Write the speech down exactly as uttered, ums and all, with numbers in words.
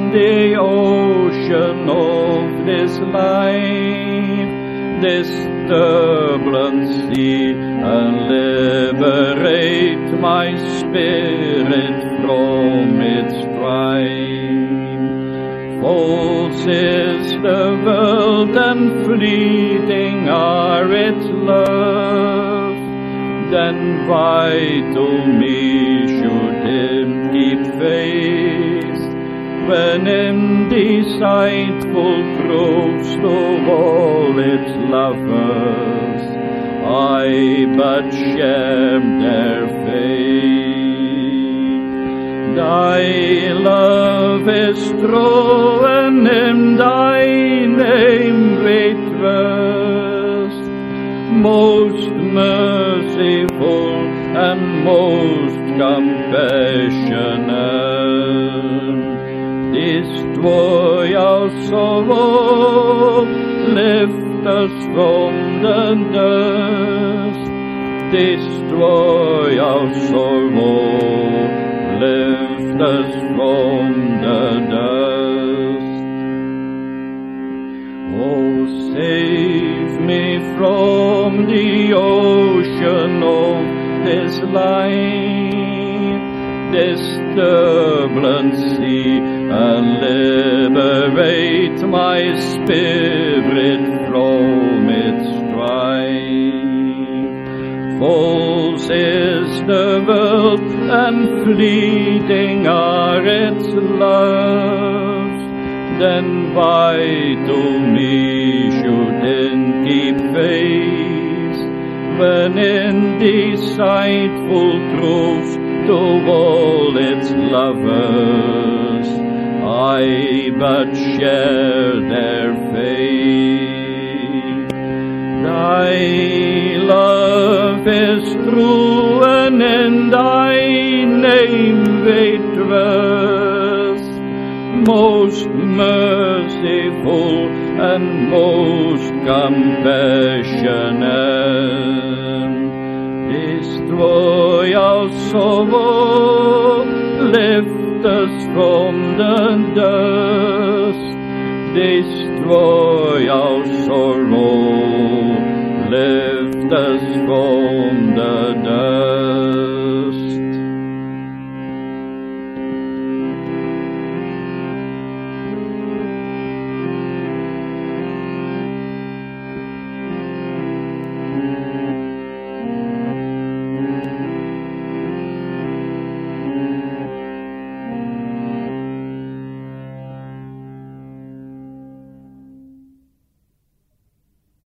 the ocean of this life, this turbulent sea, and liberate my spirit from its strife. False is the world and fleeting are its love, then why to me should him keep faith, when in deceitful truths to all its lovers I but share their fate. Thy love is true, and in thy name we trust, most merciful and most compassionate. Destroy our sorrow, lift us from the dust. Destroy our sorrow, lift us from the dust. Oh, save me from the ocean of this life, this turbulent sea, and liberate my spirit from its strife. False is the world, and fleeting are its loves, then why to me should it keep faith, when in deceitful truth to all its lovers I but share their fate. Thy love is true, and in thy name we trust, most merciful and most compassionate. Destroy our sorrow, lift us from the dust. Destroy our sorrow, lift us from the dust.